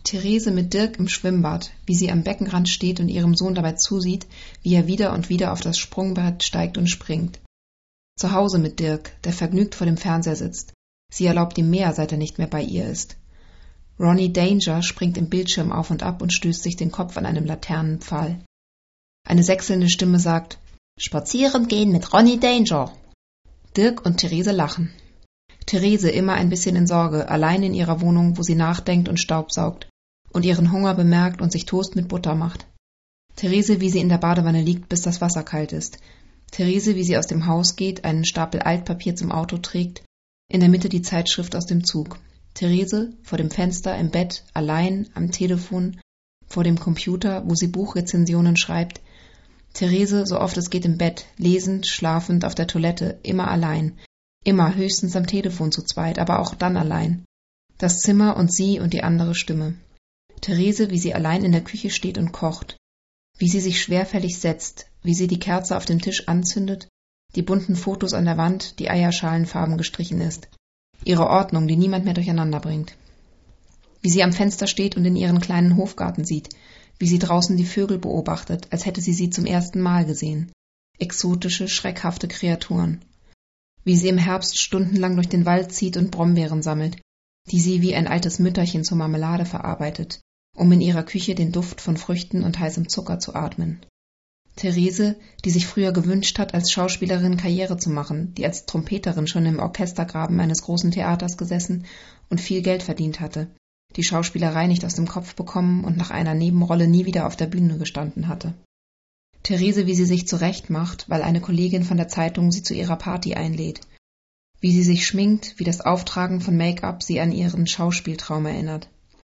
Therese mit Dirk im Schwimmbad, wie sie am Beckenrand steht und ihrem Sohn dabei zusieht, wie er wieder und wieder auf das Sprungbrett steigt und springt. Zu Hause mit Dirk, der vergnügt vor dem Fernseher sitzt. Sie erlaubt ihm mehr, seit er nicht mehr bei ihr ist. Ronnie Danger springt im Bildschirm auf und ab und stößt sich den Kopf an einem Laternenpfahl. Eine sächselnde Stimme sagt: »Spazieren gehen mit Ronnie Danger!« Dirk und Therese lachen. Therese immer ein bisschen in Sorge, allein in ihrer Wohnung, wo sie nachdenkt und staubsaugt und ihren Hunger bemerkt und sich Toast mit Butter macht. Therese, wie sie in der Badewanne liegt, bis das Wasser kalt ist. Therese, wie sie aus dem Haus geht, einen Stapel Altpapier zum Auto trägt, in der Mitte die Zeitschrift aus dem Zug. Therese, vor dem Fenster, im Bett, allein, am Telefon, vor dem Computer, wo sie Buchrezensionen schreibt. Therese, so oft es geht, im Bett, lesend, schlafend, auf der Toilette, immer allein. Immer höchstens am Telefon zu zweit, aber auch dann allein. Das Zimmer und sie und die andere Stimme. Therese, wie sie allein in der Küche steht und kocht. Wie sie sich schwerfällig setzt, wie sie die Kerze auf dem Tisch anzündet, die bunten Fotos an der Wand, die eierschalenfarben gestrichen ist. Ihre Ordnung, die niemand mehr durcheinander bringt. Wie sie am Fenster steht und in ihren kleinen Hofgarten sieht, wie sie draußen die Vögel beobachtet, als hätte sie zum ersten Mal gesehen. Exotische, schreckhafte Kreaturen. Wie sie im Herbst stundenlang durch den Wald zieht und Brombeeren sammelt, die sie wie ein altes Mütterchen zur Marmelade verarbeitet, um in ihrer Küche den Duft von Früchten und heißem Zucker zu atmen. Therese, die sich früher gewünscht hat, als Schauspielerin Karriere zu machen, die als Trompeterin schon im Orchestergraben eines großen Theaters gesessen und viel Geld verdient hatte, die Schauspielerei nicht aus dem Kopf bekommen und nach einer Nebenrolle nie wieder auf der Bühne gestanden hatte. Therese, wie sie sich zurechtmacht, weil eine Kollegin von der Zeitung sie zu ihrer Party einlädt. Wie sie sich schminkt, wie das Auftragen von Make-up sie an ihren Schauspieltraum erinnert.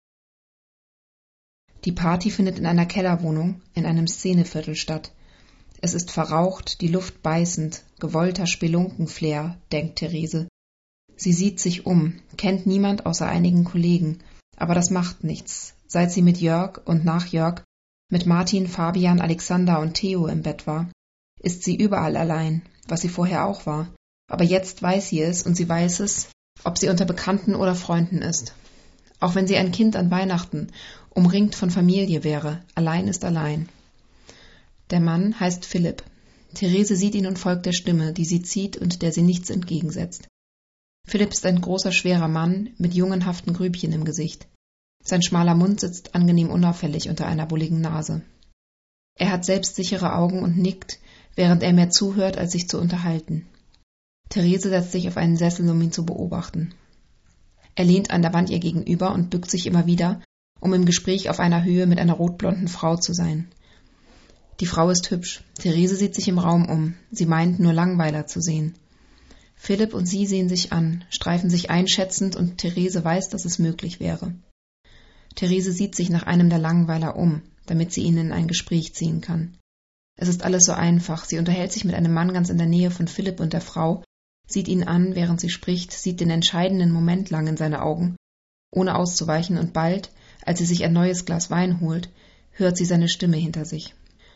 Die Party findet in einer Kellerwohnung, in einem Szeneviertel statt. Es ist verraucht, die Luft beißend, gewollter Spelunkenflair, denkt Therese. Sie sieht sich um, kennt niemand außer einigen Kollegen, aber das macht nichts. Seit sie mit Jörg und nach Jörg, mit Martin, Fabian, Alexander und Theo im Bett war, ist sie überall allein, was sie vorher auch war. Aber jetzt weiß sie es und sie weiß es, ob sie unter Bekannten oder Freunden ist. Auch wenn sie ein Kind an Weihnachten, umringt von Familie wäre, allein ist allein. Der Mann heißt Philipp. Therese sieht ihn und folgt der Stimme, die sie zieht und der sie nichts entgegensetzt. Philipp ist ein großer, schwerer Mann mit jungenhaften Grübchen im Gesicht. Sein schmaler Mund sitzt angenehm unauffällig unter einer bulligen Nase. Er hat selbstsichere Augen und nickt, während er mehr zuhört, als sich zu unterhalten. Therese setzt sich auf einen Sessel, um ihn zu beobachten. Er lehnt an der Wand ihr gegenüber und bückt sich immer wieder, um im Gespräch auf einer Höhe mit einer rotblonden Frau zu sein. Die Frau ist hübsch. Therese sieht sich im Raum um. Sie meint, nur Langweiler zu sehen. Philipp und sie sehen sich an, streifen sich einschätzend und Therese weiß, dass es möglich wäre. Therese sieht sich nach einem der Langweiler um, damit sie ihn in ein Gespräch ziehen kann. Es ist alles so einfach. Sie unterhält sich mit einem Mann ganz in der Nähe von Philipp und der Frau, sieht ihn an, während sie spricht, sieht den entscheidenden Moment lang in seine Augen, ohne auszuweichen, und bald, als sie sich ein neues Glas Wein holt, hört sie seine Stimme hinter sich.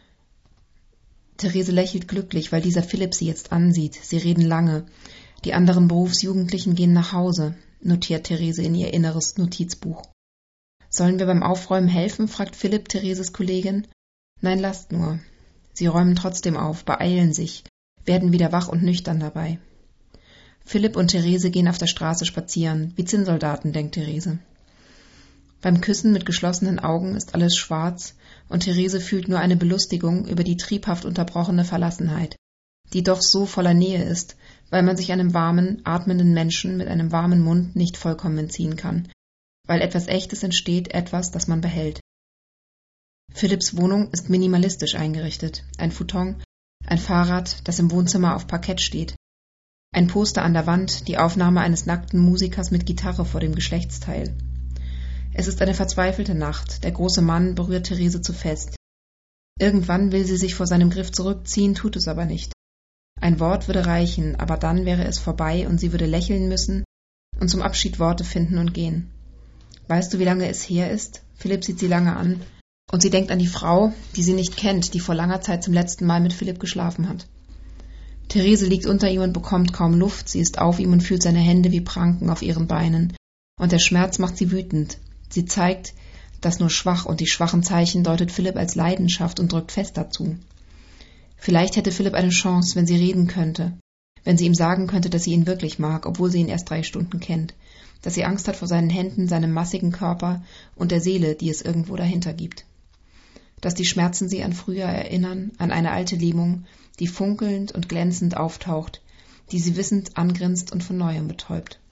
Therese lächelt glücklich, weil dieser Philipp sie jetzt ansieht. Sie reden lange. Die anderen Berufsjugendlichen gehen nach Hause, notiert Therese in ihr inneres Notizbuch. »Sollen wir beim Aufräumen helfen?« fragt Philipp Thereses Kollegin. »Nein, lasst nur.« Sie räumen trotzdem auf, beeilen sich, werden wieder wach und nüchtern dabei. Philipp und Therese gehen auf der Straße spazieren, wie Zinnsoldaten, denkt Therese. Beim Küssen mit geschlossenen Augen ist alles schwarz und Therese fühlt nur eine Belustigung über die triebhaft unterbrochene Verlassenheit, die doch so voller Nähe ist, weil man sich einem warmen, atmenden Menschen mit einem warmen Mund nicht vollkommen entziehen kann, weil etwas Echtes entsteht, etwas, das man behält. Philipps Wohnung ist minimalistisch eingerichtet, ein Futon, ein Fahrrad, das im Wohnzimmer auf Parkett steht, ein Poster an der Wand, die Aufnahme eines nackten Musikers mit Gitarre vor dem Geschlechtsteil. Es ist eine verzweifelte Nacht, der große Mann berührt Therese zu fest. Irgendwann will sie sich vor seinem Griff zurückziehen, tut es aber nicht. Ein Wort würde reichen, aber dann wäre es vorbei und sie würde lächeln müssen und zum Abschied Worte finden und gehen. »Weißt du, wie lange es her ist?« Philipp sieht sie lange an und sie denkt an die Frau, die sie nicht kennt, die vor langer Zeit zum letzten Mal mit Philipp geschlafen hat. Therese liegt unter ihm und bekommt kaum Luft, sie ist auf ihm und fühlt seine Hände wie Pranken auf ihren Beinen. Und der Schmerz macht sie wütend. Sie zeigt, Das nur schwach und die schwachen Zeichen deutet Philipp als Leidenschaft und drückt fest dazu. Vielleicht hätte Philipp eine Chance, wenn sie reden könnte, wenn sie ihm sagen könnte, dass sie ihn wirklich mag, obwohl sie ihn erst 3 Stunden kennt, dass sie Angst hat vor seinen Händen, seinem massigen Körper und der Seele, die es irgendwo dahinter gibt. Dass die Schmerzen sie an früher erinnern, an eine alte Lähmung, die funkelnd und glänzend auftaucht, die sie wissend angrinst und von Neuem betäubt.